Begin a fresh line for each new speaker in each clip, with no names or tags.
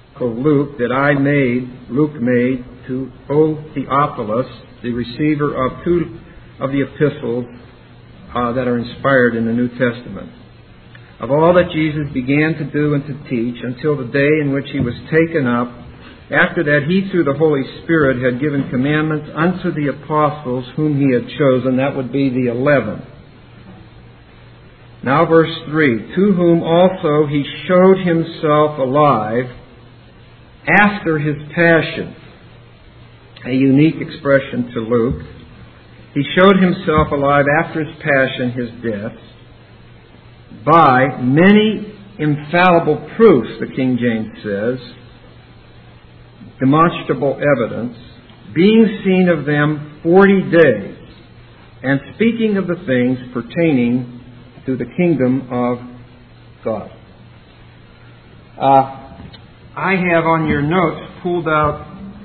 of Luke that Luke made to O Theophilus, the receiver of two of the epistles that are inspired in the New Testament, of all that Jesus began to do and to teach until the day in which he was taken up. After that, he, through the Holy Spirit, had given commandments unto the apostles whom he had chosen. That would be the 11. Now verse 3, to whom also he showed himself alive after his passion. A unique expression to Luke. He showed himself alive after his passion, his death, by many infallible proofs, the King James says, demonstrable evidence, being seen of them 40 days, and speaking of the things pertaining to the kingdom of God. I have on your notes pulled out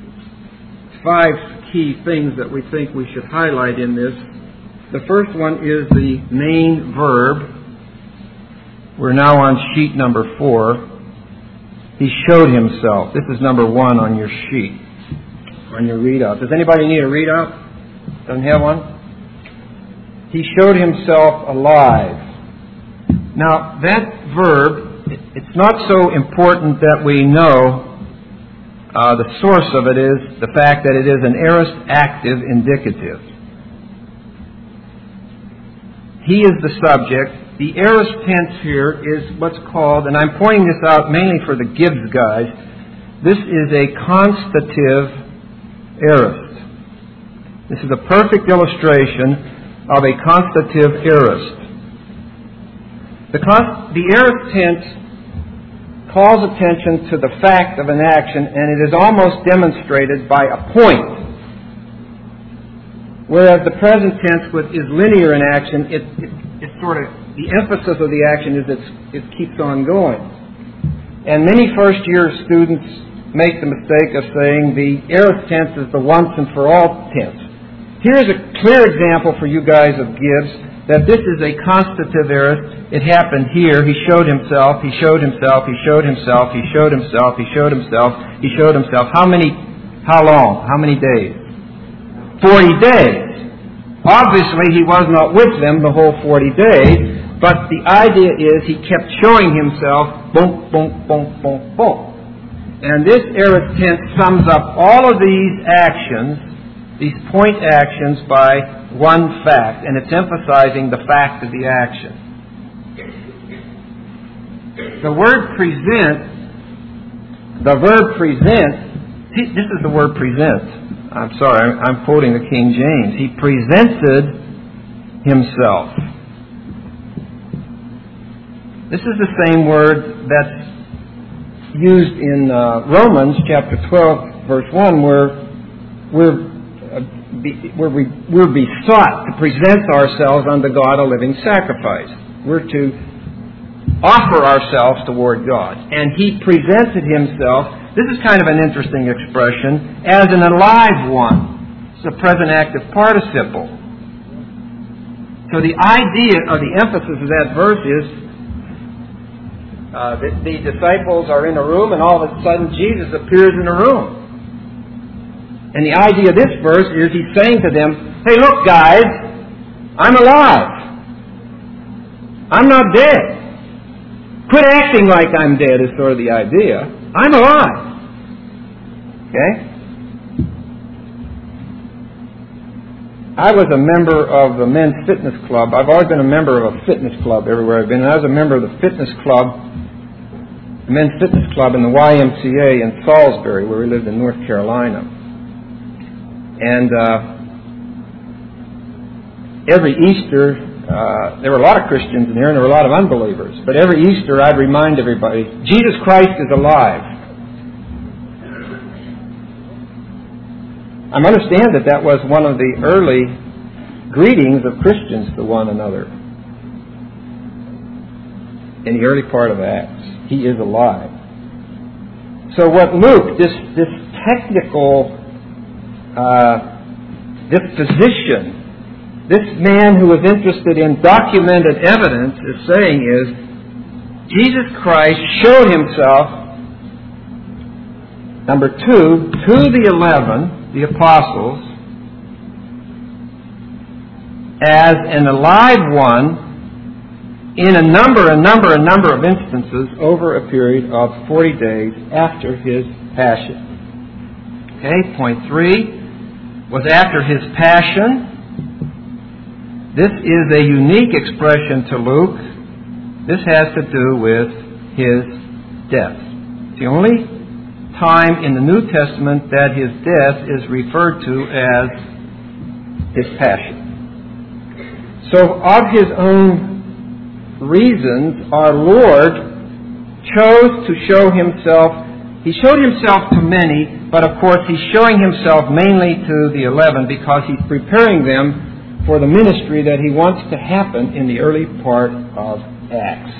5 key things that we think we should highlight in this. The first one is the main verb. We're now on sheet number 4. He showed himself. This is number 1 on your sheet, on your readout. Does anybody need a readout? Doesn't have one? He showed himself alive. Now, that verb, it's not so important that we know the source of it is the fact that it is an aorist active indicative. He is the subject. The aorist tense here is what's called, and I'm pointing this out mainly for the Gibbs guys, this is a constative aorist. This is a perfect illustration of a constative aorist. The aorist tense calls attention to the fact of an action, and it is almost demonstrated by a point. Whereas the present tense is linear in action, it's sort of, the emphasis of the action is it keeps on going. And many first-year students make the mistake of saying the aorist tense is the once and for all tense. Here's a clear example for you guys of Gibbs that this is a constative aorist. It happened here. He showed himself. He showed himself. He showed himself. He showed himself. He showed himself. He showed himself. How long? How many days? 40 days. Obviously, he was not with them the whole 40 days, but the idea is he kept showing himself, boom, boom, boom, boom, boom. And this aorist tense sums up all of these actions, these point actions, by one fact, and it's emphasizing the fact of the action. The word present, the verb present, this is the word present. I'm sorry, I'm quoting the King James. He presented himself. This is the same word that's used in Romans chapter 12, verse 1, where we're besought to present ourselves unto God a living sacrifice. We're to offer ourselves toward God. And he presented himself. This is kind of an interesting expression, as an alive one. It's a present active participle. So the idea of the emphasis of that verse is that the disciples are in a room and all of a sudden Jesus appears in a room. And the idea of this verse is he's saying to them, hey, look guys, I'm alive. I'm not dead. Quit acting like I'm dead is sort of the idea. I'm alive. Okay? I was a member of the men's fitness club. I've always been a member of a fitness club everywhere I've been. And I was a member of the fitness club, the men's fitness club in the YMCA in Salisbury, where we lived in North Carolina. And every Easter, there were a lot of Christians in here and there were a lot of unbelievers. But every Easter I'd remind everybody, Jesus Christ is alive. I understand that was one of the early greetings of Christians to one another. In the early part of Acts, he is alive. So what Luke, this technical disposition, this man who is interested in documented evidence is saying is, Jesus Christ showed himself Number 2, to the 11, the apostles, as an alive one in a number of instances over a period of 40 days after his passion. Okay, point 3 was after his passion. This is a unique expression to Luke. This has to do with his death. It's the only time in the New Testament that his death is referred to as his passion. So of his own reasons, our Lord chose to show himself. He showed himself to many, but of course he's showing himself mainly to the 11 because he's preparing them for the ministry that he wants to happen in the early part of Acts.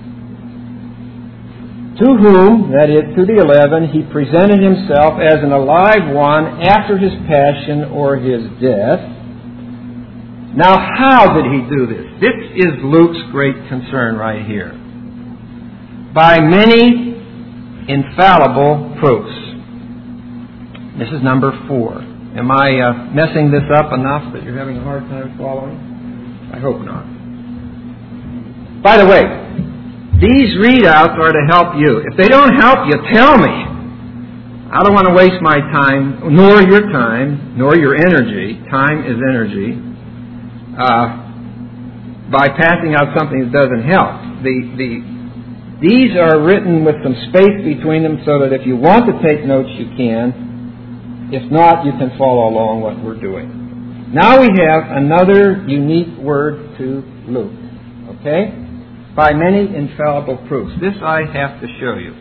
To whom, that is, to the 11, he presented himself as an alive one after his passion or his death. Now, how did he do this? This is Luke's great concern right here. By many infallible proofs. This is number 4. Am I messing this up enough that you're having a hard time following? I hope not. By the way, these readouts are to help you. If they don't help you, tell me. I don't want to waste my time, nor your time, nor your energy. Time is energy. By passing out something that doesn't help. These are written with some space between them so that if you want to take notes, you can. If not, you can follow along what we're doing. Now we have another unique word to Luke. Okay? By many infallible proofs. This I have to show you.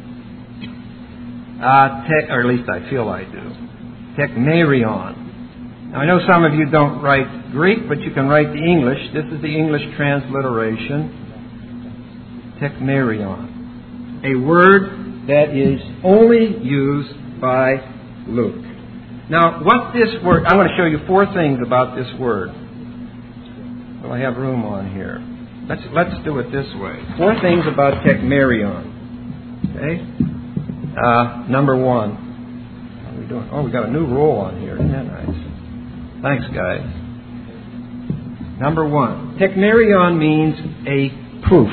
Or at least I feel I do. Tekmerion. Now I know some of you don't write Greek, but you can write the English. This is the English transliteration. Tekmerion. A word that is only used by Luke. Now, what this word... I want to show you 4 things about this word. Well, I have room on here. Let's do it this way. 4 things about tekmerion. Okay? Number 1. How are we doing? Oh, we got a new roll on here. Isn't that nice? Thanks, guys. Number 1. Tekmerion means a proof.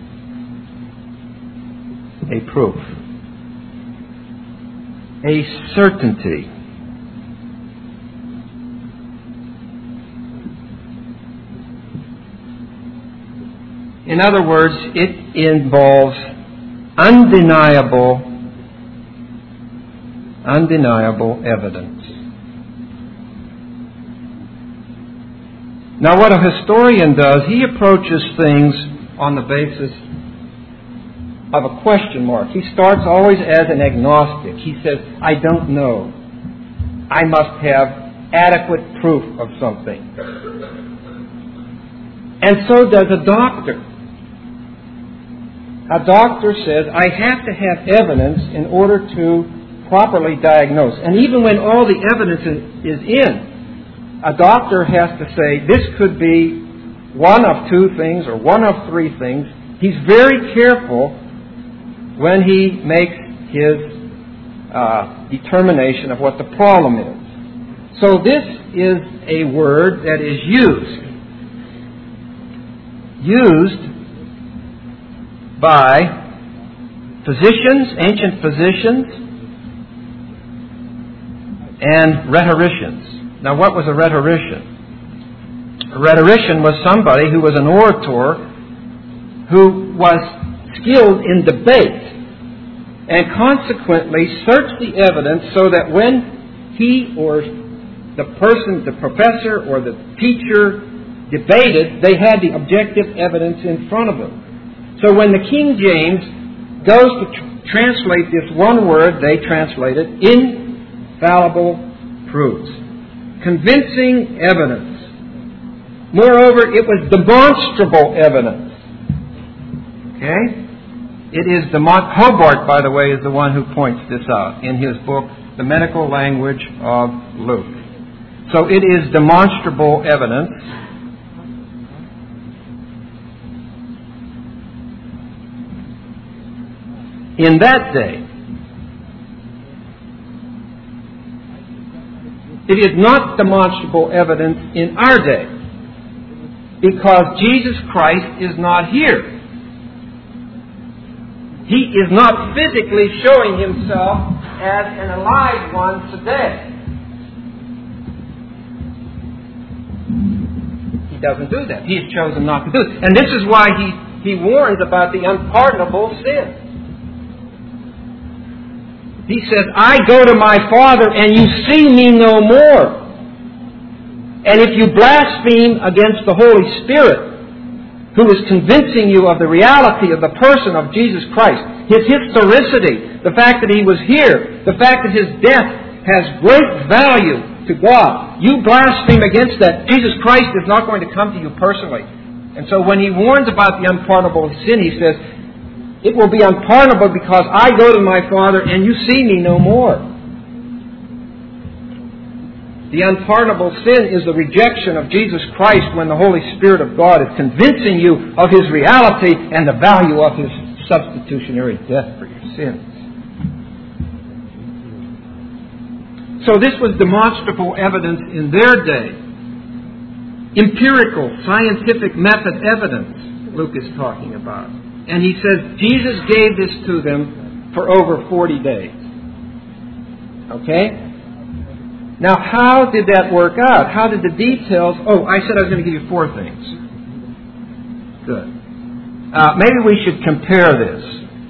A proof. A certainty. In other words, it involves undeniable evidence. Now, what a historian does, he approaches things on the basis of a question mark. He starts always as an agnostic. He says, I don't know. I must have adequate proof of something. And so does a doctor. A doctor says, I have to have evidence in order to properly diagnose. And even when all the evidence is in, a doctor has to say, this could be one of 2 things or one of 3 things. He's very careful when he makes his determination of what the problem is. So this is a word that is used by physicians, ancient physicians, and rhetoricians. Now, what was a rhetorician? A rhetorician was somebody who was an orator who was skilled in debate and consequently searched the evidence so that when he or the person, the professor or the teacher debated, they had the objective evidence in front of them. So when the King James goes to translate this one word, they translate it infallible proofs. Convincing evidence. Moreover, it was demonstrable evidence. Okay? It is Hobart, by the way, is the one who points this out in his book, The Medical Language of Luke. So it is demonstrable evidence. In that day, It is not demonstrable evidence in our day, because Jesus Christ is not here. He is not physically showing Himself as an alive one today. He doesn't do that. He has chosen not to do it. And this is why He warns about the unpardonable sin. He says, I go to my Father and you see me no more. And if you blaspheme against the Holy Spirit, who is convincing you of the reality of the person of Jesus Christ, His historicity, the fact that He was here, the fact that His death has great value to God. You blaspheme against that. Jesus Christ is not going to come to you personally. And so when He warns about the unpardonable sin, He says, it will be unpardonable because I go to my Father and you see me no more. The unpardonable sin is the rejection of Jesus Christ when the Holy Spirit of God is convincing you of His reality and the value of His substitutionary death for your sins. So this was demonstrable evidence in their day. Empirical, scientific method evidence, Luke is talking about. And he says Jesus gave this to them for over 40 days. Okay? Now, how did that work out? How did the details... Oh, I said I was going to give you 4 things. Good. Maybe we should compare this.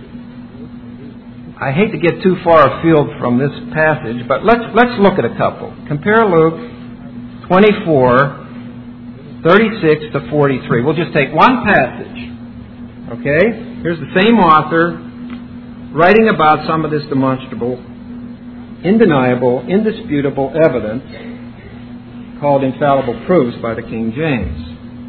I hate to get too far afield from this passage, but let's look at a couple. Compare Luke 24, 36 to 43. We'll just take one passage. Okay? Here's the same author writing about some of this demonstrable, undeniable, indisputable evidence called infallible proofs by the King James.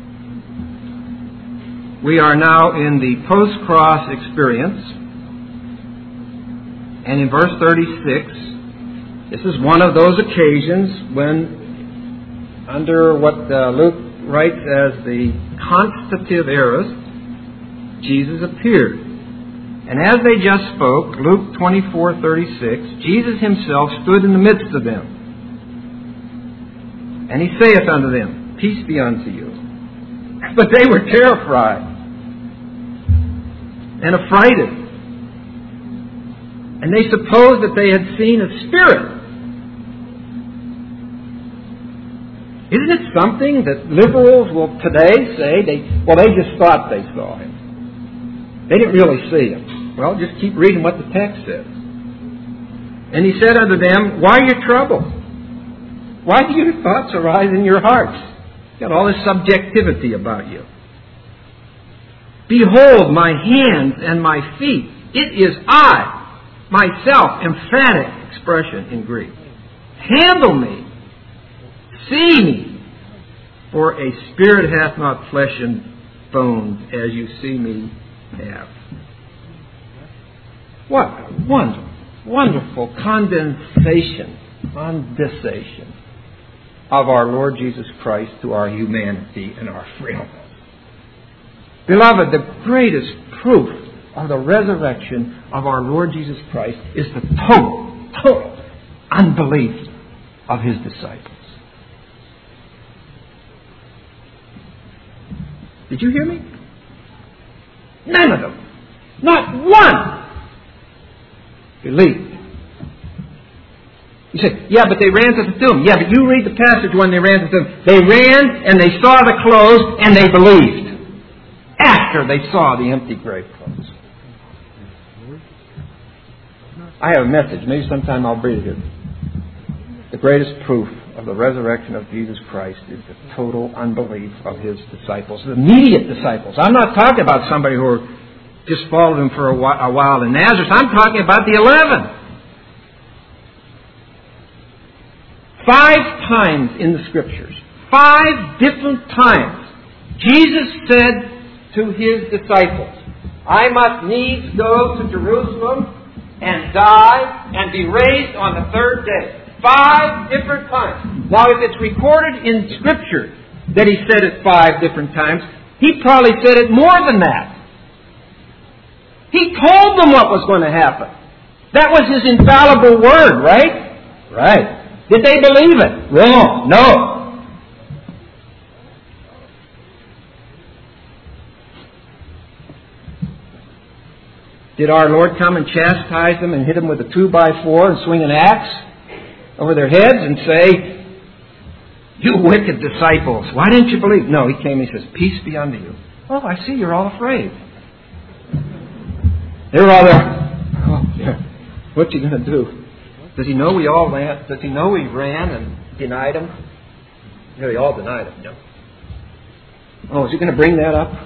We are now in the post-cross experience. And in verse 36, this is one of those occasions when, under what Luke writes as the constative aorist, Jesus appeared. And as they just spoke, Luke 24:36, Jesus Himself stood in the midst of them. And He saith unto them, Peace be unto you. But they were terrified and affrighted. And they supposed that they had seen a spirit. Isn't it something that liberals will today say, they just thought they saw Him. They didn't really see Him. Well, just keep reading what the text says. And He said unto them, Why are you troubled? Why do your thoughts arise in your hearts? You've got all this subjectivity about you. Behold my hands and my feet. It is I, myself, emphatic expression in Greek. Handle me. See me. For a spirit hath not flesh and bones as you see me have. What a wonderful condensation of our Lord Jesus Christ to our humanity and our frailness. Beloved, the greatest proof of the resurrection of our Lord Jesus Christ is the total unbelief of His disciples. Did you hear me? None of them. Not one believed. You say, yeah, but they ran to the tomb. Yeah, but you read the passage when they ran to the tomb. They ran and they saw the clothes and they believed. After they saw the empty grave clothes. I have a message. Maybe sometime I'll read it. The greatest proof of the resurrection of Jesus Christ is the total unbelief of His disciples, the immediate disciples. I'm not talking about somebody who just followed Him for a while in Nazareth. I'm talking about the 11. 5 times in the Scriptures, 5 different times, Jesus said to His disciples, I must needs go to Jerusalem and die and be raised on the 3rd day. 5 different times. Now, if it's recorded in Scripture that He said it 5 different times, He probably said it more than that. He told them what was going to happen. That was His infallible word, right? Right. Did they believe it? Wrong. No. Did our Lord come and chastise them and hit them with a 2x4 and swing an axe over their heads and say, "You wicked disciples, why didn't you believe?" No, He came and He says, "Peace be unto you." "Oh, I see you're all afraid." They're all there. "Oh, yeah. What's He going to do? Does He know we all ran? Does He know we ran and denied Him?" Yeah, they all denied Him. No. "Oh, is He going to bring that up?"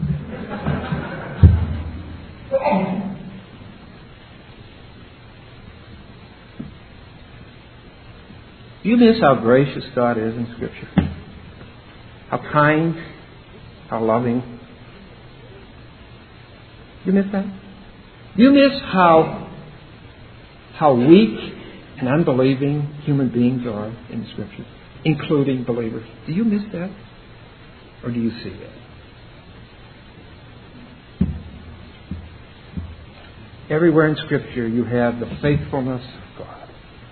Do you miss how gracious God is in Scripture? How kind, how loving. Do you miss that? Do you miss how weak and unbelieving human beings are in the Scripture, including believers? Do you miss that? Or do you see that? Everywhere in Scripture you have the faithfulness of God.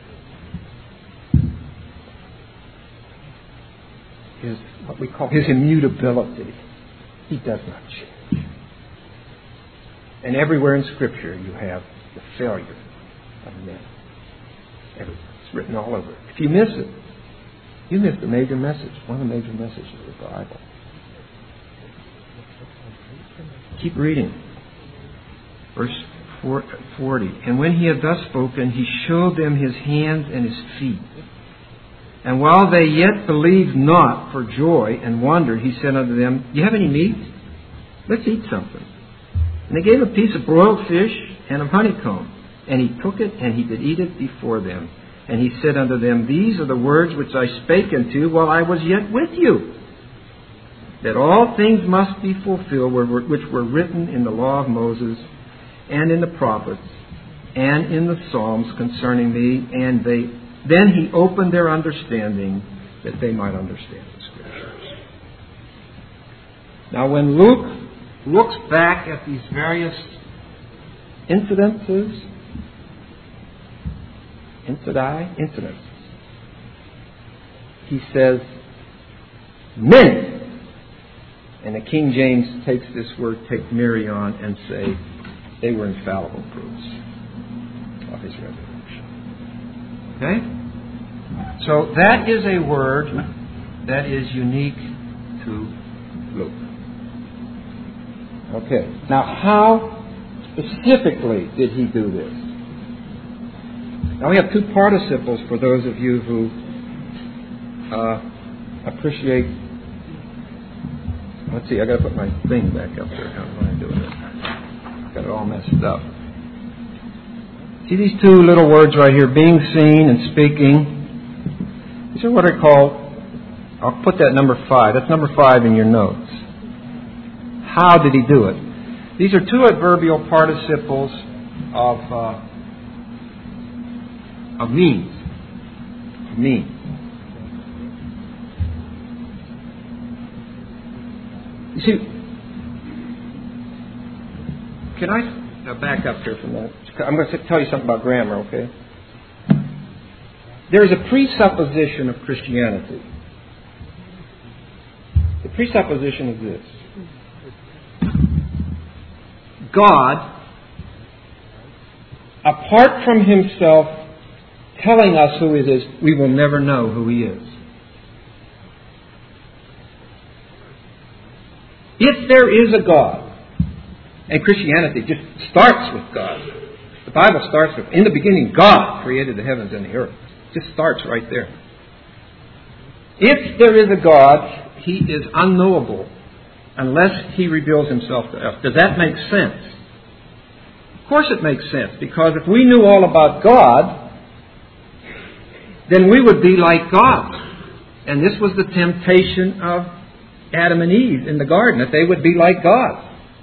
What we call His immutability. He does not change. And everywhere in Scripture you have the failure of men. Everywhere. It's written all over it. If you miss it, you miss the major message, one of the major messages of the Bible. Keep reading. Verse 40. "And when He had thus spoken, He showed them His hands and His feet. And while they yet believed not for joy and wondered, He said unto them, You have any meat? Let's eat something. And they gave a piece of broiled fish and of honeycomb. And He took it, and He did eat it before them. And He said unto them, These are the words which I spake unto you while I was yet with you, that all things must be fulfilled which were written in the law of Moses and in the prophets and in the Psalms concerning me. And then He opened their understanding that they might understand the Scriptures." Now when Luke looks back at these various incidents, he says, "Many." And the King James takes this word, take Marion, and say they were infallible proofs of His revelation. Okay? So that is a word that is unique to Luke. Okay. Now how specifically did he do this? Now we have two participles for those of you who appreciate... Let's see, I got to put my thing back up there. How am I doing it? Got it all messed up. See these two little words right here, being seen and speaking. These are what I call, I'll put that number 5. That's number 5 in your notes. How did he do it? These are two adverbial participles of means. Means. You see, can I back up here for a minute? I'm going to tell you something about grammar, okay? There is a presupposition of Christianity. The presupposition is this. God, apart from Himself telling us who He is, we will never know who He is. If there is a God, and Christianity just starts with God. The Bible starts with, in the beginning, God created the heavens and the earth. It just starts right there. If there is a God, He is unknowable unless He reveals Himself to us. Does that make sense? Of course it makes sense, because if we knew all about God, then we would be like God. And this was the temptation of Adam and Eve in the garden, that they would be like God.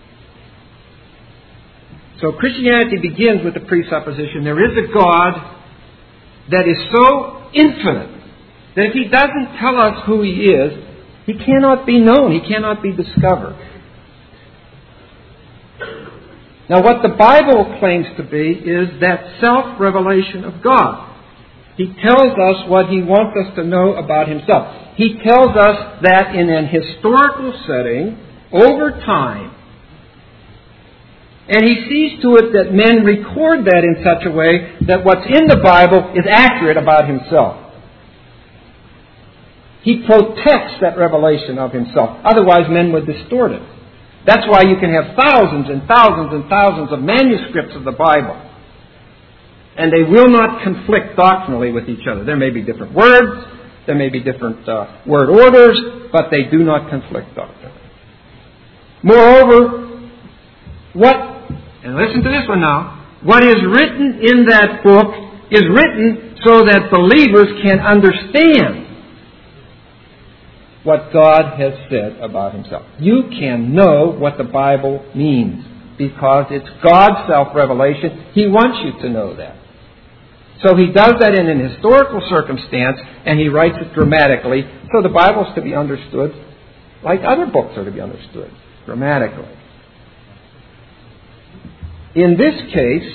So Christianity begins with the presupposition there is a God that is so infinite that if He doesn't tell us who He is, He cannot be known, He cannot be discovered. Now what the Bible claims to be is that self-revelation of God. He tells us what He wants us to know about Himself. He tells us that in an historical setting, over time. And He sees to it that men record that in such a way that what's in the Bible is accurate about Himself. He protects that revelation of Himself. Otherwise, men would distort it. That's why you can have thousands and thousands and thousands of manuscripts of the Bible. And they will not conflict doctrinally with each other. There may be different words, there may be different word orders, but they do not conflict doctrinally. Moreover, and listen to this one now, what is written in that book is written so that believers can understand what God has said about Himself. You can know what the Bible means because it's God's self-revelation. He wants you to know that. So He does that in an historical circumstance, and He writes it dramatically, so the Bible is to be understood like other books are to be understood, dramatically. In this case,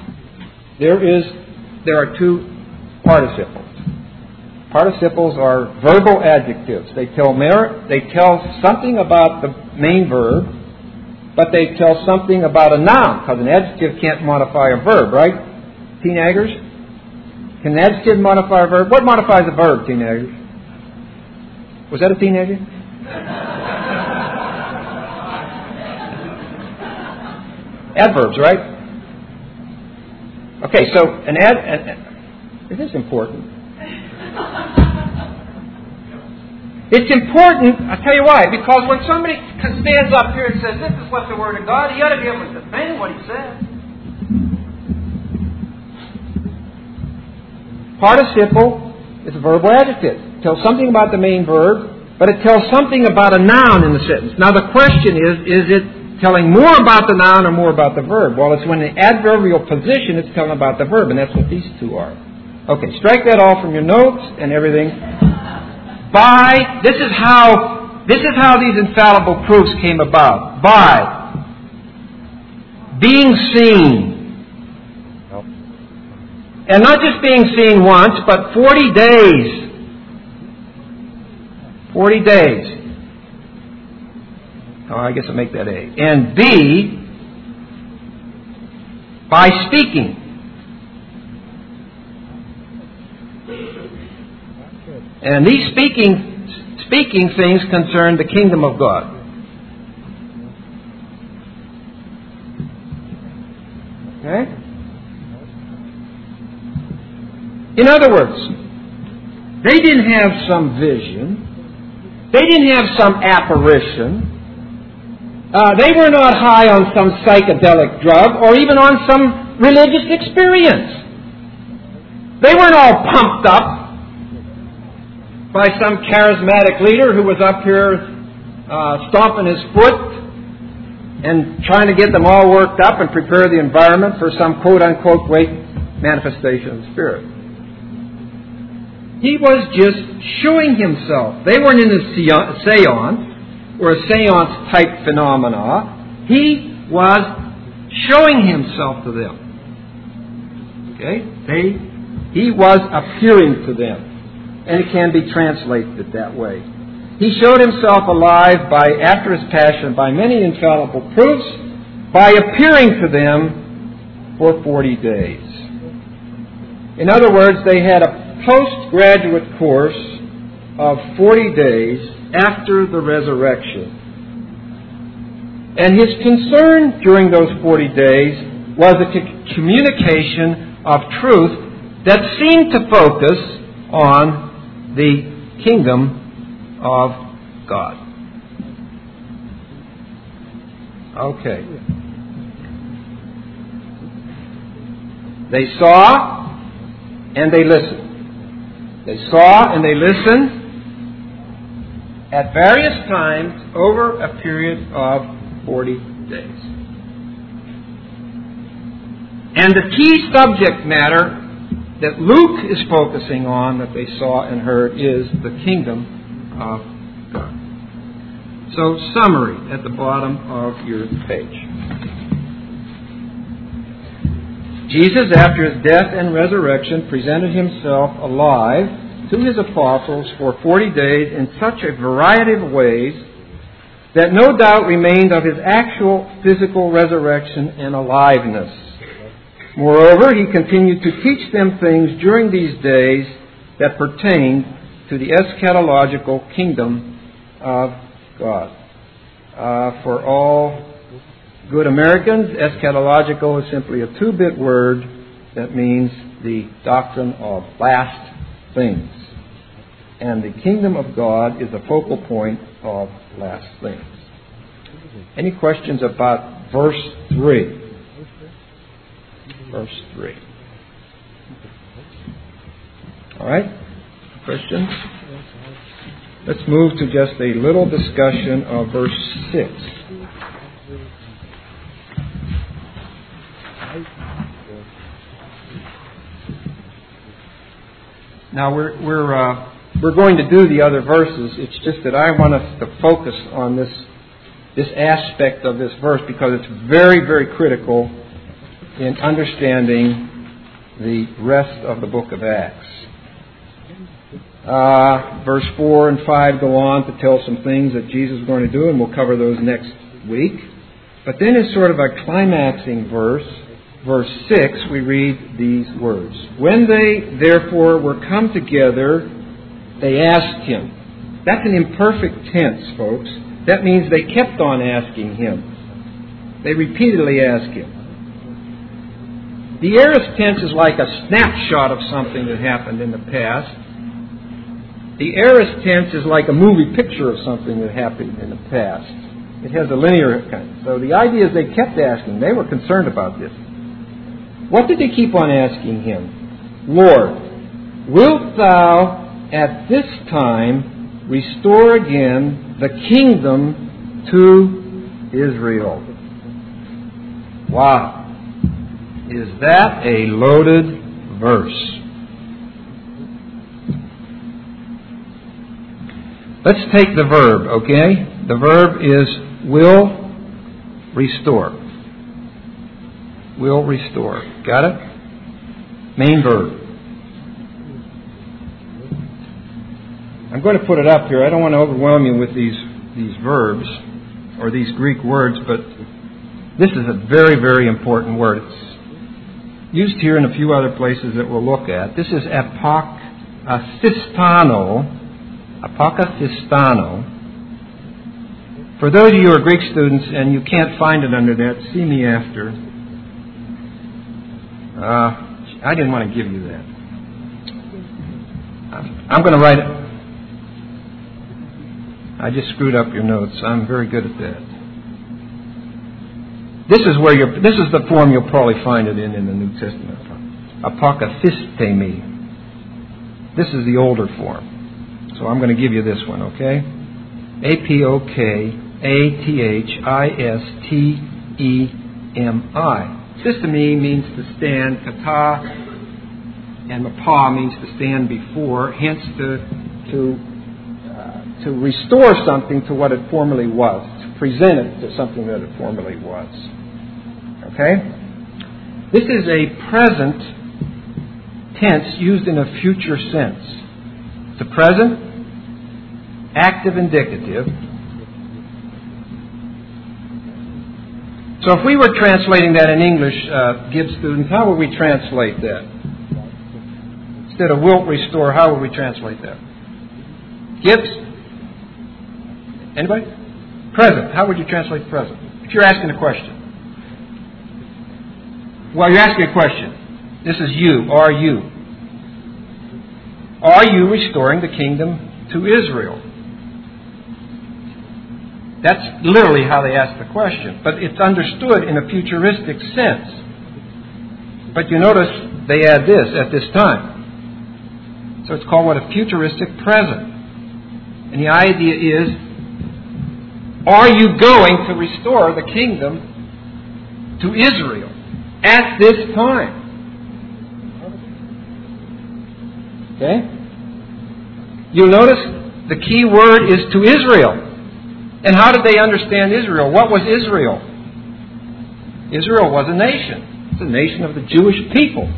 there are two participles. Participles are verbal adjectives. They tell something about the main verb, but they tell something about a noun, because an adjective can't modify a verb, right? Teenagers? Can an adjective modify a verb? What modifies a verb, teenagers? Was that a teenager? Adverbs, right? Okay, so it is important. It's important, I'll tell you why, because when somebody stands up here and says, this is what the Word of God, you ought to be able to defend what he says. Participle is a verbal adjective. It tells something about the main verb, but it tells something about a noun in the sentence. Now the question is it telling more about the noun or more about the verb? Well, it's when the adverbial position it's telling about the verb, and that's what these two are. Okay, strike that all from your notes and everything. This is how these infallible proofs came about. By being seen. And not just being seen once, but 40 days. 40 days. Oh, I guess I'll make that A. And B, by speaking. And these speaking things concern the kingdom of God. Okay? In other words, they didn't have some vision. They didn't have some apparition. They were not high on some psychedelic drug or even on some religious experience. They weren't all pumped up by some charismatic leader who was up here stomping his foot and trying to get them all worked up and prepare the environment for some quote-unquote great manifestation of the Spirit. He was just showing himself. They weren't in a seance or a seance-type phenomena. He was showing himself to them. Okay? He was appearing to them. And it can be translated that way. He showed himself alive after his passion by many infallible proofs, by appearing to them for 40 days. In other words, they had a postgraduate course of 40 days after the resurrection. And his concern during those 40 days was a communication of truth that seemed to focus on the kingdom of God. Okay. They saw and they listened. They saw and they listened at various times over a period of 40 days. And the key subject matter that Luke is focusing on, that they saw and heard, is the kingdom of God. So, summary at the bottom of your page. Jesus, after his death and resurrection, presented himself alive to his apostles for 40 days in such a variety of ways that no doubt remained of his actual physical resurrection and aliveness. Moreover, he continued to teach them things during these days that pertained to the eschatological kingdom of God. For all good Americans, eschatological is simply a two-bit word that means the doctrine of last things. And the kingdom of God is the focal point of last things. Any questions about verse 3? Verse 3. All right? Questions? Let's move to just a little discussion of verse 6. Now we're going to do the other verses. It's just that I want us to focus on this aspect of this verse because it's very, very critical in understanding the rest of the book of Acts. Verse 4 and 5 go on to tell some things that Jesus is going to do, and we'll cover those next week. But then in sort of a climaxing verse, verse 6, we read these words. When they, therefore, were come together, they asked him. That's an imperfect tense, folks. That means they kept on asking him. They repeatedly asked him. The aorist tense is like a snapshot of something that happened in the past. The aorist tense is like a movie picture of something that happened in the past. It has a linear kind. So the idea is they kept asking. They were concerned about this. What did they keep on asking him? Lord, wilt thou at this time restore again the kingdom to Israel? Wow. Is that a loaded verse? Let's take the verb, okay? The verb is will restore. Will restore. Got it? Main verb. I'm going to put it up here. I don't want to overwhelm you with these verbs or these Greek words, but this is a very, very important word. It's used here in a few other places that we'll look at. This is apokathistano. Apokathistano. For those of you who are Greek students and you can't find it under that, see me after. I didn't want to give you that. I'm going to write it. I just screwed up your notes. I'm very good at that. This is the form you'll probably find it in the New Testament. Apokathistemi. This is the older form. So I'm going to give you this one, okay? Apokathistemi. Systemi means to stand. Kata and mapa means to stand before. Hence, to restore something to what it formerly was. To present it to something that it formerly was. Okay? This is a present tense used in a future sense. It's a present, active indicative. So if we were translating that in English, Gibbs students, how would we translate that? Instead of wilt restore, how would we translate that? Gibbs? Anybody? Present. How would you translate present? If you're asking a question. Well, you're asking a question. This is you. Are you? Are you restoring the kingdom to Israel? That's literally how they ask the question. But it's understood in a futuristic sense. But you notice they add this, at this time. So it's called what? A futuristic present. And the idea is, are you going to restore the kingdom to Israel at this time? Okay? You'll notice the key word is to Israel. And how did they understand Israel? What was Israel? Israel was a nation. It's the nation of the Jewish people.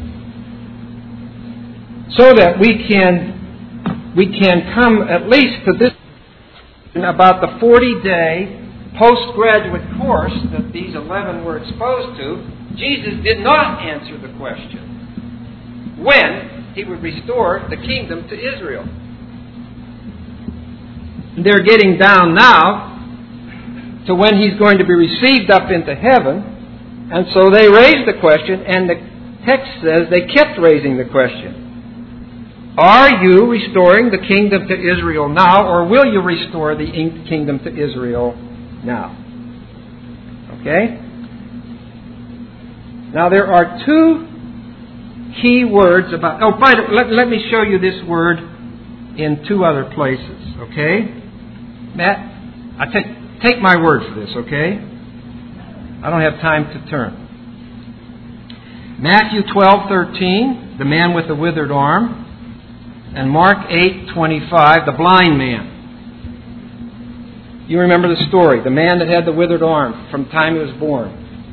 So that we can come at least to this about the 40-day postgraduate course that these 11 were exposed to. Jesus did not answer the question when He would restore the kingdom to Israel. They're getting down now to when He's going to be received up into heaven, and so they raised the question, and the text says they kept raising the question. Are you restoring the kingdom to Israel now, or will you restore the kingdom to Israel now? Okay? Now there are two key words about... Oh, by the way, let me show you this word in two other places. Okay? Matt, take my word for this, okay? I don't have time to turn. Matthew 12:13, the man with the withered arm. And Mark 8:25, the blind man. You remember the story. The man that had the withered arm from the time he was born.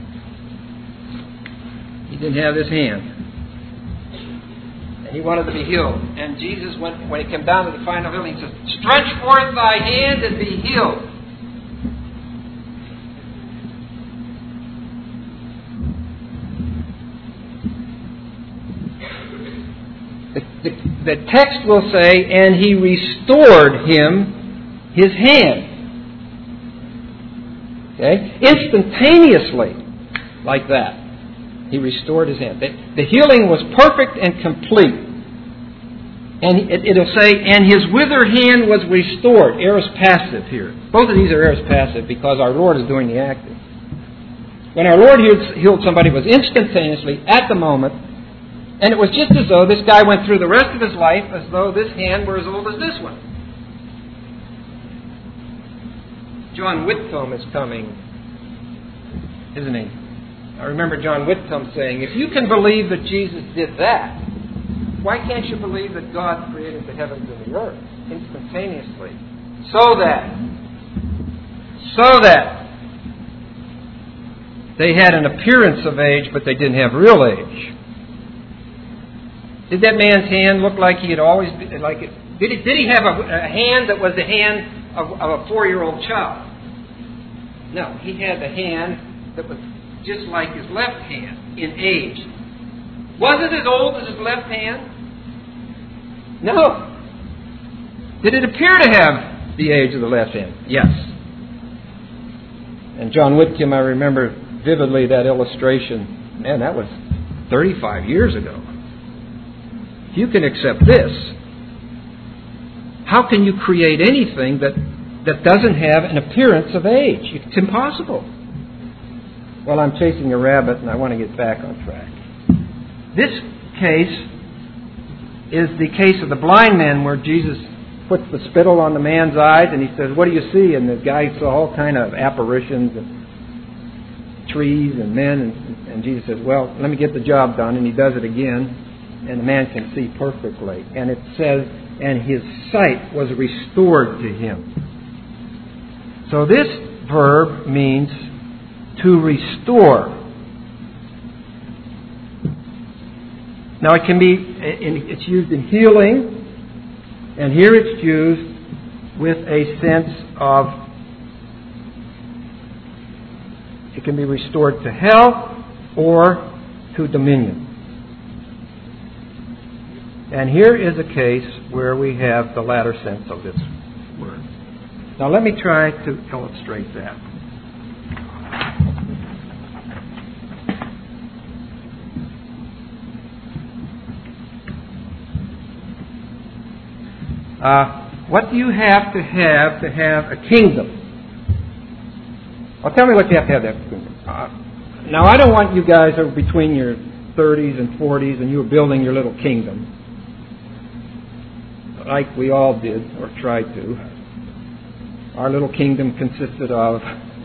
He didn't have his hand. And he wanted to be healed. And Jesus, when he came down to the final healing, he says, "Stretch forth thy hand and be healed." The text will say, and He restored him his hand. Okay? Instantaneously, like that. He restored his hand. The healing was perfect and complete. And it'll say, and his withered hand was restored. Aorist passive here. Both of these are aorist passive because our Lord is doing the acting. When our Lord healed somebody, it was instantaneously, at the moment. And it was just as though this guy went through the rest of his life as though this hand were as old as this one. John Whitcomb is coming, isn't he? I remember John Whitcomb saying, if you can believe that Jesus did that, why can't you believe that God created the heavens and the earth instantaneously? So that they had an appearance of age, but they didn't have real age. Did that man's hand look like he had always been like it? Did he have a hand that was the hand of a 4-year-old child? No, he had the hand that was just like his left hand in age. Was it as old as his left hand? No. Did it appear to have the age of the left hand? Yes. And John Whitcomb, I remember vividly that illustration. Man, that was 35 years ago. If you can accept this, how can you create anything that doesn't have an appearance of age? It's impossible. Well, I'm chasing a rabbit and I want to get back on track. This case is the case of the blind man where Jesus puts the spittle on the man's eyes and He says, "What do you see?" And the guy saw all kind of apparitions and trees and men. And Jesus says, "Well, let me get the job done." And He does it again. And the man can see perfectly. And it says, and his sight was restored to him. So this verb means to restore. Now it can be, it's used in healing, and here it's used with a sense of, it can be restored to health or to dominion. And here is a case where we have the latter sense of this word. Now let me try to illustrate that. What do you have to have a kingdom? Well, tell me what you have to have kingdom. Now I don't want you guys who are between your 30s and 40s and you were building your little kingdom, like we all did, or tried to. Our little kingdom consisted of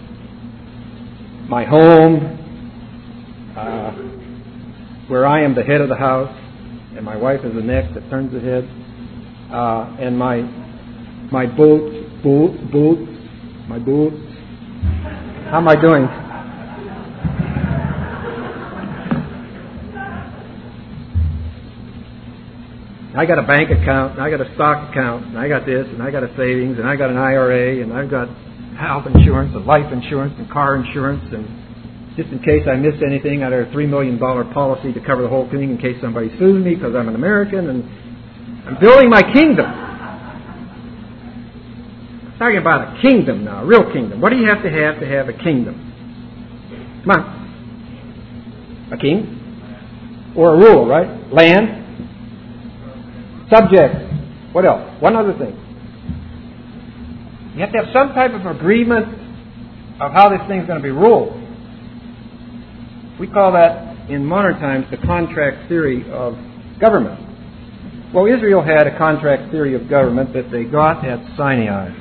my home, where I am the head of the house, and my wife is the neck that turns the head, and my boots. How am I doing? I got a bank account, and I got a stock account, and I got this, and I got a savings, and I got an IRA, and I've got health insurance, and life insurance, and car insurance, and just in case I missed anything, I got a $3 million policy to cover the whole thing in case somebody sues me because I'm an American, and I'm building my kingdom. I'm talking about a kingdom now, a real kingdom. What do you have to have a kingdom? Come on. A king? Or a rule, right? Land? Subjects. What else? One other thing. You have to have some type of agreement of how this thing's going to be ruled. We call that, in modern times, the contract theory of government. Well, Israel had a contract theory of government that they got at Sinai.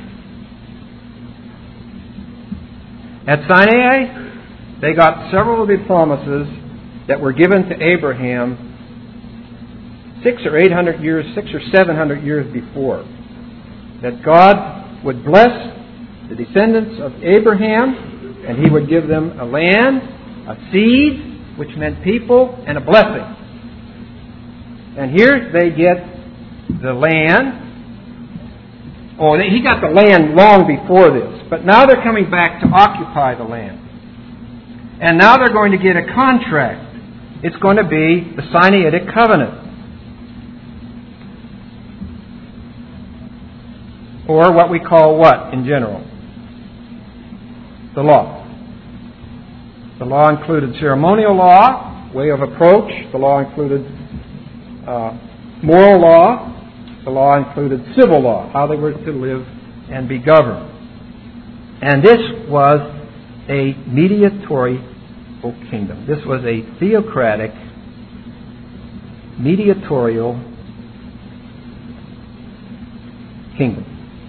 At Sinai, they got several of the promises that were given to Abraham 600 or 700 years before. That God would bless the descendants of Abraham, and He would give them a land, a seed, which meant people, and a blessing. And here they get the land. Oh, He got the land long before this, but now they're coming back to occupy the land. And now they're going to get a contract. It's going to be the Sinaitic covenant. Or what we call what in general? The law. The law included ceremonial law, way of approach. The law included moral law. The law included civil law, how they were to live and be governed. And this was a mediatorial kingdom. This was a theocratic, mediatorial kingdom.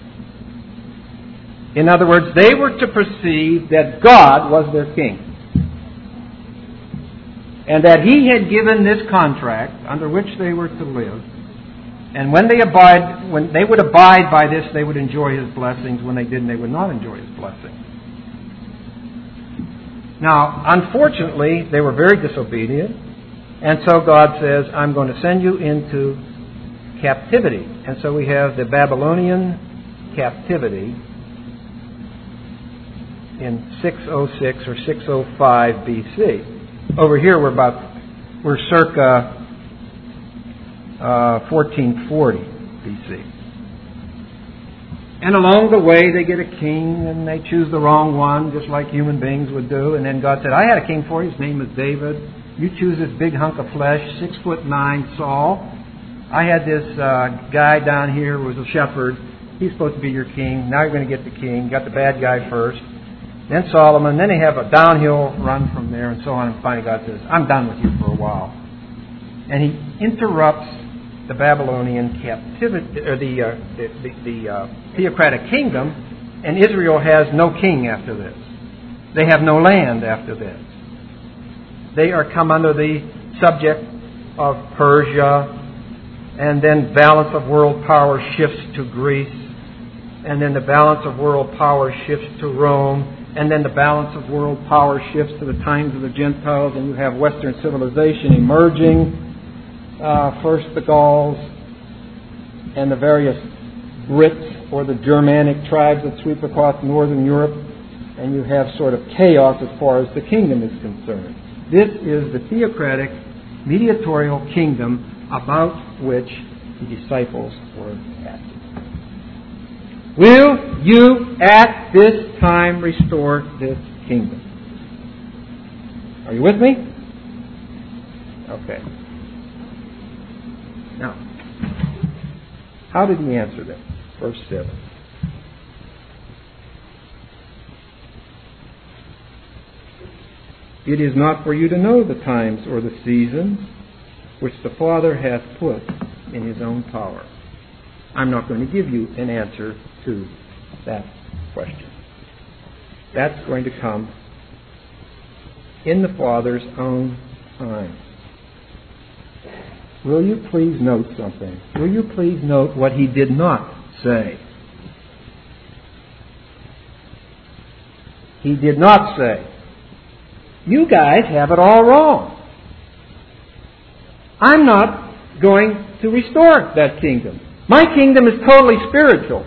In other words, they were to perceive that God was their king. And that He had given this contract under which they were to live. And when they would abide by this, they would enjoy His blessings. When they didn't, they would not enjoy His blessings. Now, unfortunately, they were very disobedient. And so God says, I'm going to send you into captivity. And so we have the Babylonian captivity in 606 or 605 BC. Over here we're circa 1440 BC. And along the way they get a king and they choose the wrong one, just like human beings would do. And then God said, I had a king for you. His name was David. You choose this big hunk of flesh, 6'9" Saul. I had this guy down here who was a shepherd. He's supposed to be your king. Now you're going to get the king. Got the bad guy first. Then Solomon. Then they have a downhill run from there and so on. And finally God says, I'm done with you for a while. And He interrupts the Babylonian captivity, or the theocratic kingdom, and Israel has no king after this. They have no land after this. They are come under the subject of Persia, and then balance of world power shifts to Greece, and then the balance of world power shifts to Rome, and then the balance of world power shifts to the times of the Gentiles, and you have Western civilization emerging. First the Gauls and the various Brits or the Germanic tribes that sweep across northern Europe, and you have sort of chaos as far as the kingdom is concerned. This is the theocratic, mediatorial kingdom about which the disciples were asking. Will you at this time restore this kingdom? Are you with me? Okay. Now, how did He answer them? Verse 7. It is not for you to know the times or the seasons which the Father hath put in His own power. I'm not going to give you an answer to that question. That's going to come in the Father's own time. Will you please note something? Will you please note what He did not say? He did not say, you guys have it all wrong. I'm not going to restore that kingdom. My kingdom is totally spiritual.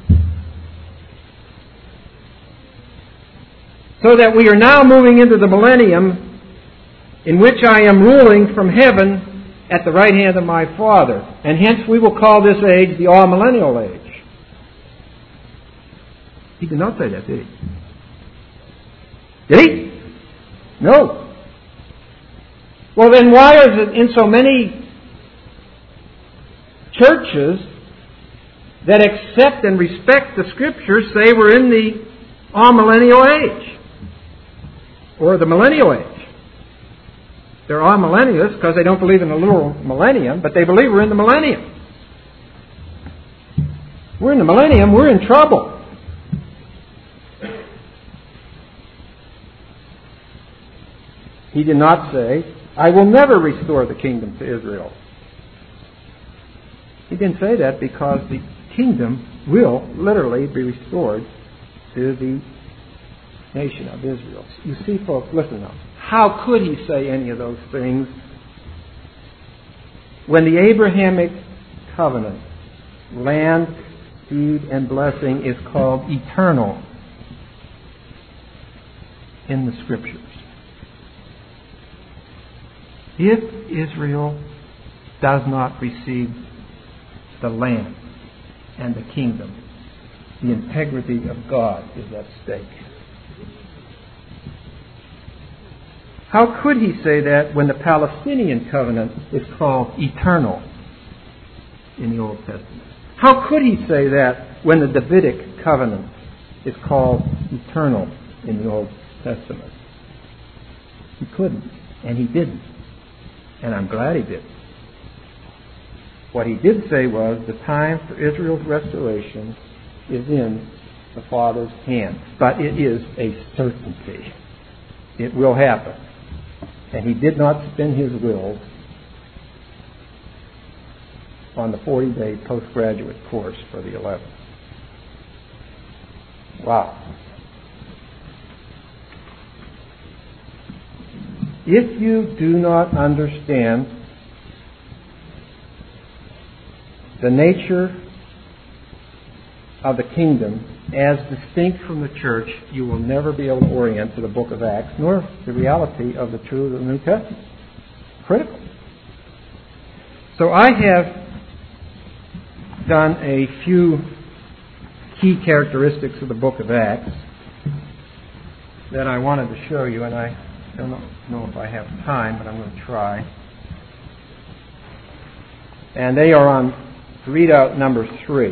So that we are now moving into the millennium in which I am ruling from heaven at the right hand of my Father. And hence we will call this age the all-millennial age. He did not say that, did he? Did he? No. Well, then why is it in so many churches that accept and respect the Scriptures say we're in the all-millennial age? Or the millennial age? They're all-millennialists because they don't believe in the literal millennium, but they believe we're in the millennium. We're in the millennium, we're in trouble. He did not say, I will never restore the kingdom to Israel. He didn't say that because the kingdom will literally be restored to the nation of Israel. You see, folks, listen now. How could he say any of those things when the Abrahamic covenant, land, seed, and blessing, is called eternal in the Scriptures? If Israel does not receive the land and the kingdom, the integrity of God is at stake. How could he say that when the Palestinian covenant is called eternal in the Old Testament? How could he say that when the Davidic covenant is called eternal in the Old Testament? He couldn't, and he didn't. And I'm glad he didn't. What he did say was the time for Israel's restoration is in the Father's hand. But it is a certainty. It will happen. And he did not spin his will on the 40-day postgraduate course for the 11th. Wow. If you do not understand the nature of the kingdom as distinct from the church, you will never be able to orient to the book of Acts, nor the reality of the truth of the New Testament. Critical. So I have done a few key characteristics of the book of Acts that I wanted to show you, and I don't know if I have time, but I'm going to try. And they are on readout number 3.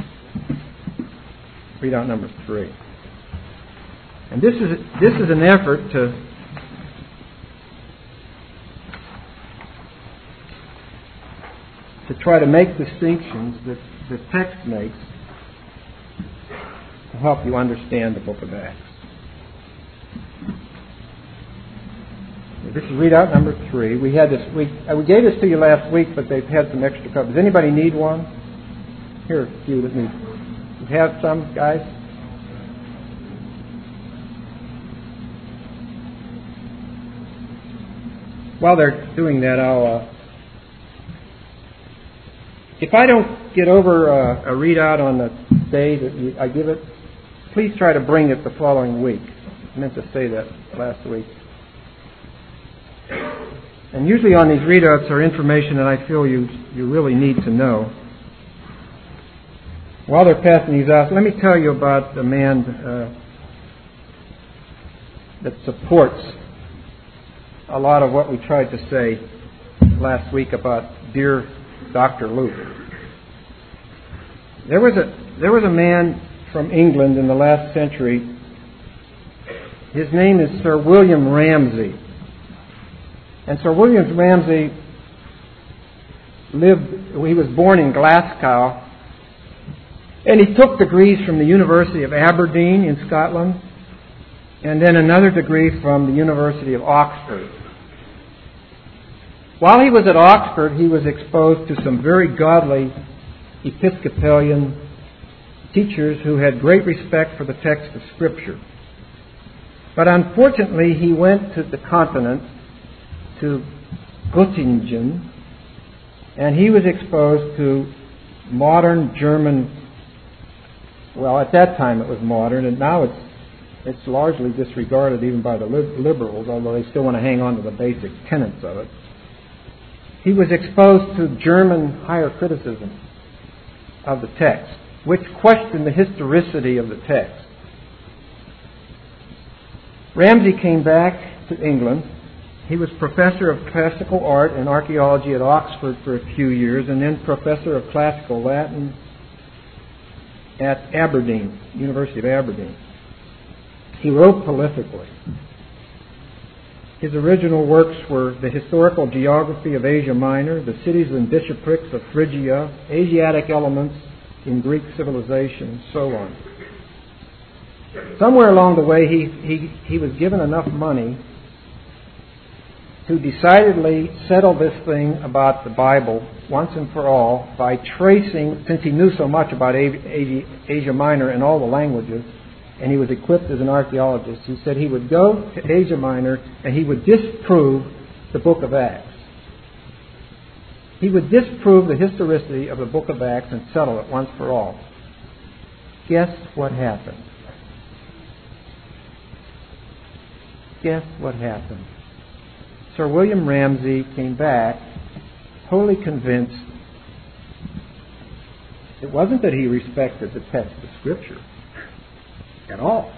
Readout number 3. And this is an effort to try to make distinctions that the text makes to help you understand the book of Acts. This is readout number 3. We gave this to you last week, but they've had some extra copies. Does anybody need one? Here are a few that need. You have some, guys? While they're doing that, if I don't get over a readout on the day that I give it, please try to bring it the following week. I meant to say that last week. And usually on these readouts are information that I feel you really need to know. While they're passing these out, let me tell you about a man that supports a lot of what we tried to say last week about dear Dr. Luke. There was a man from England in the last century. His name is Sir William Ramsay. And Sir William Ramsay he was born in Glasgow, and he took degrees from the University of Aberdeen in Scotland, and then another degree from the University of Oxford. While he was at Oxford, he was exposed to some very godly Episcopalian teachers who had great respect for the text of Scripture. But unfortunately, he went to the continent, to Göttingen, And he was exposed to modern German, well, at that time it was modern, and now it's largely disregarded even by the liberals, although they still want to hang on to the basic tenets of it. He was exposed to German higher criticism of the text, which questioned the historicity of the text. Ramsay came back to England. He was professor of classical art and archaeology at Oxford for a few years, and then professor of classical Latin at Aberdeen, University of Aberdeen. He wrote prolifically. His original works were The Historical Geography of Asia Minor, The Cities and Bishoprics of Phrygia, Asiatic Elements in Greek Civilization, and so on. Somewhere along the way, he was given enough money to decidedly settle this thing about the Bible once and for all by tracing, since he knew so much about Asia Minor and all the languages, and he was equipped as an archaeologist, he said he would go to Asia Minor and he would disprove the book of Acts. He would disprove the historicity of the book of Acts and settle it once for all. Guess what happened? Guess what happened? Sir William Ramsay came back totally convinced. It wasn't that he respected the text of Scripture at all.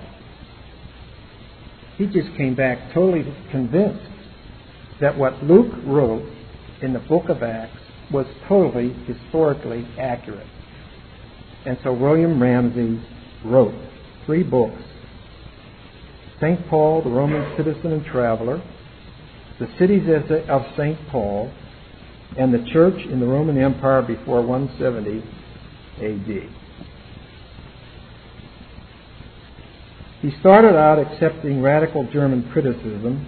He just came back totally convinced that what Luke wrote in the book of Acts was totally historically accurate. And so William Ramsay wrote 3 books: St. Paul, the Roman Citizen and Traveler, The Cities of St. Paul, and the Church in the Roman Empire before 170 A.D. He started out accepting radical German criticism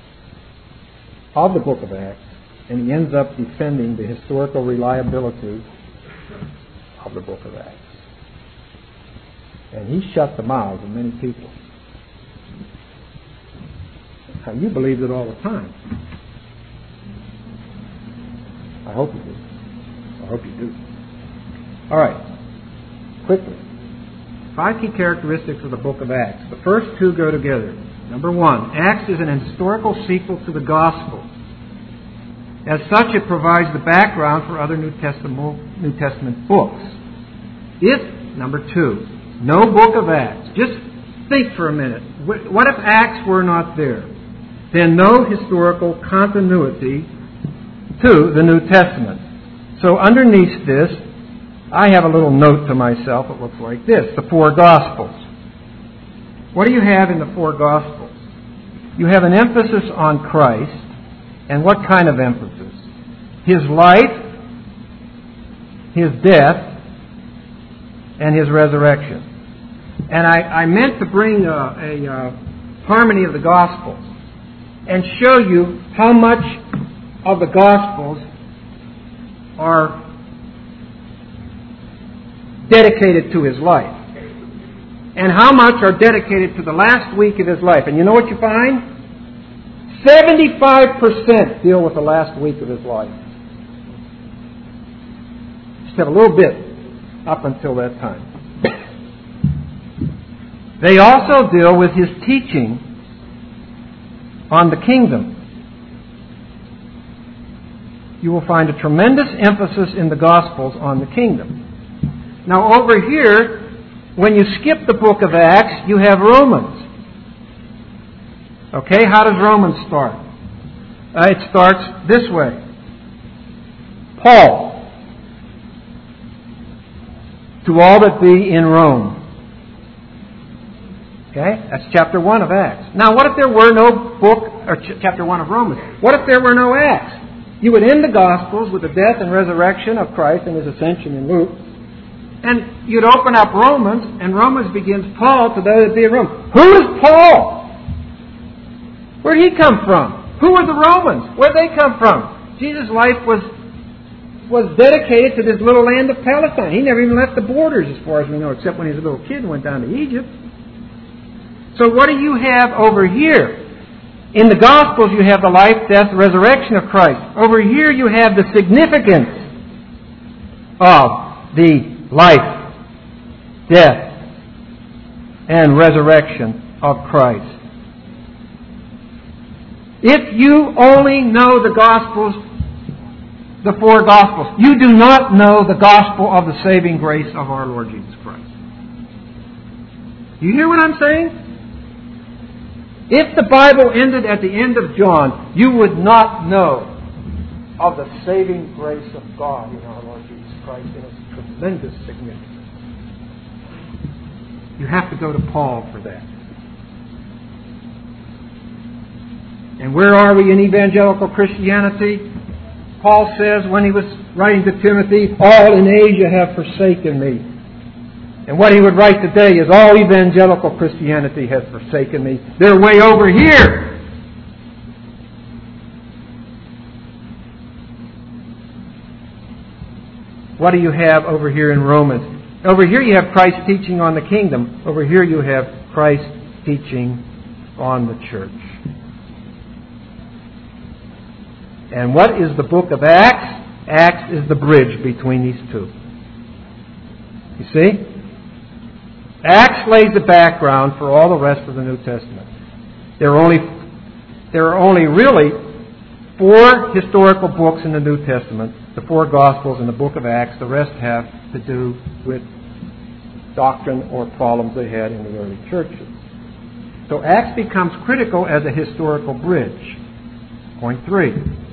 of the book of Acts, and he ends up defending the historical reliability of the book of Acts. And he shut the mouths of many people. Now, you believed it all the time. I hope you do. I hope you do. All right. Quickly. 5 key characteristics of the book of Acts. The first 2 go together. Number 1, Acts is an historical sequel to the Gospel. As such, it provides the background for other New Testament books. Number 2, no book of Acts. Just think for a minute. What if Acts were not there? Then no historical continuity to the New Testament. So underneath this, I have a little note to myself. It looks like this: the 4 Gospels. What do you have in the 4 Gospels? You have an emphasis on Christ. And what kind of emphasis? His life, His death, and His resurrection. And I meant to bring a harmony of the Gospels and show you how much of the Gospels are dedicated to His life, and how much are dedicated to the last week of His life. And you know what you find? 75% deal with the last week of His life. Just have a little bit up until that time. They also deal with His teaching on the kingdom. You will find a tremendous emphasis in the Gospels on the kingdom. Now over here, when you skip the book of Acts, you have Romans. Okay, how does Romans start? It starts this way. Paul, to all that be in Rome. Okay, that's chapter 1 of Acts. Now, what if there were no book, or chapter 1 of Romans? What if there were no Acts? You would end the Gospels with the death and resurrection of Christ and His ascension in Luke. And you'd open up Romans, and Romans begins, Paul, to those that be in Rome. Who is Paul? Where did he come from? Who were the Romans? Where did they come from? Jesus' life was dedicated to this little land of Palestine. He never even left the borders, as far as we know, except when he was a little kid and went down to Egypt. So what do you have over here? In the Gospels, you have the life, death, resurrection of Christ. Over here, you have the significance of the life, death, and resurrection of Christ. If you only know the Gospels, the four Gospels, you do not know the gospel of the saving grace of our Lord Jesus Christ. Do you hear what I'm saying? If the Bible ended at the end of John, you would not know of the saving grace of God in our Lord Jesus Christ and its tremendous significance. You have to go to Paul for that. And where are we in evangelical Christianity? Paul says when he was writing to Timothy, all in Asia have forsaken me. And what he would write today is, all evangelical Christianity has forsaken me. They're way over here. What do you have over here in Romans? Over here you have Christ's teaching on the kingdom. Over here you have Christ's teaching on the church. And what is the book of Acts? Acts is the bridge between these two. You see? Acts lays the background for all the rest of the New Testament. There are only really 4 historical books in the New Testament, the 4 Gospels and the book of Acts. The rest have to do with doctrine or problems they had in the early churches. So Acts becomes critical as a historical bridge. Point 3.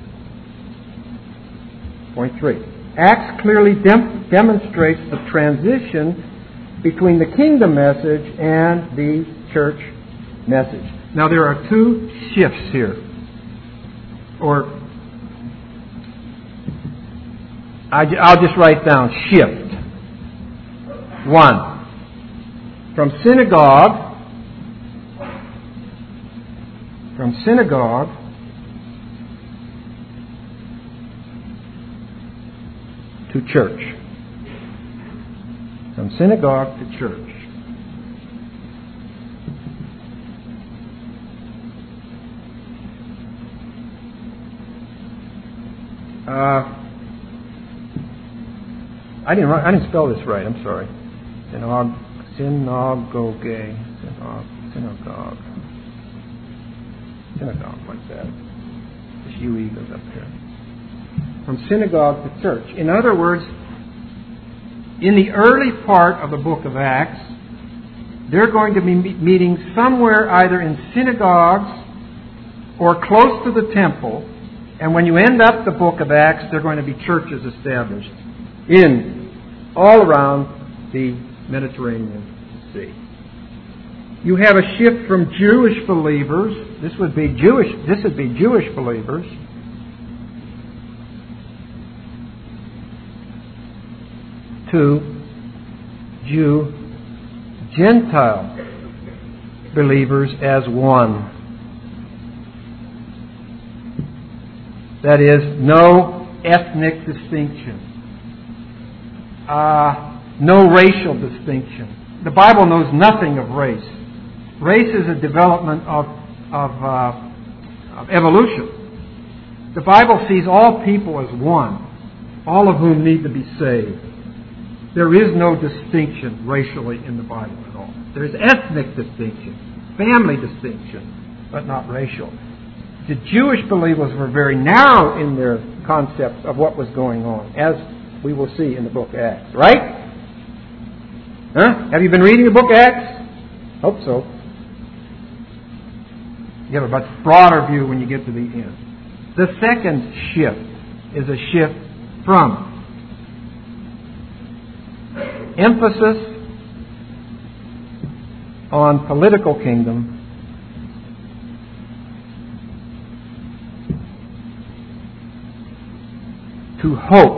Acts clearly demonstrates the transition between the kingdom message and the church message. Now there are 2 shifts here. Or I'll just write down shift. 1. From synagogue to church. From synagogue to church. I didn't spell this right. I'm sorry. Synagogue, like that. This UE goes up here. From synagogue to church. In other words, in the early part of the book of Acts, they're going to be meeting somewhere either in synagogues or close to the temple. And when you end up the book of Acts, there are going to be churches established all around the Mediterranean Sea. You have a shift from Jewish believers. This would be Jewish believers to Gentile believers as one. That is, no ethnic distinction. No racial distinction. The Bible knows nothing of race. Race is a development of evolution. The Bible sees all people as one, all of whom need to be saved. There is no distinction racially in the Bible at all. There is ethnic distinction, family distinction, but not racial. The Jewish believers were very narrow in their concepts of what was going on, as we will see in the book of Acts. Right? Huh? Have you been reading the book of Acts? Hope so. You have a much broader view when you get to the end. The second shift is a shift from emphasis on political kingdom to hope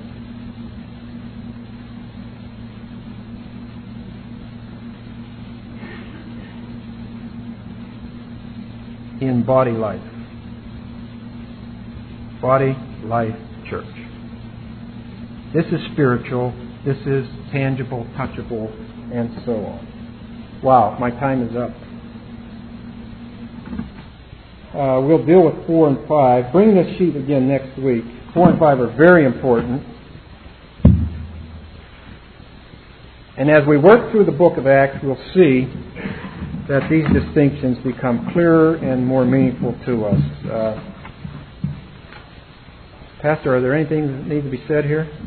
in body life. Body life church. This is spiritual. This is tangible, touchable, and so on. Wow, my time is up. we'll deal with 4 and 5. Bring this sheet again next week. 4 and 5 are very important. And as we work through the book of Acts, we'll see that these distinctions become clearer and more meaningful to us. Pastor, are there anything that needs to be said here?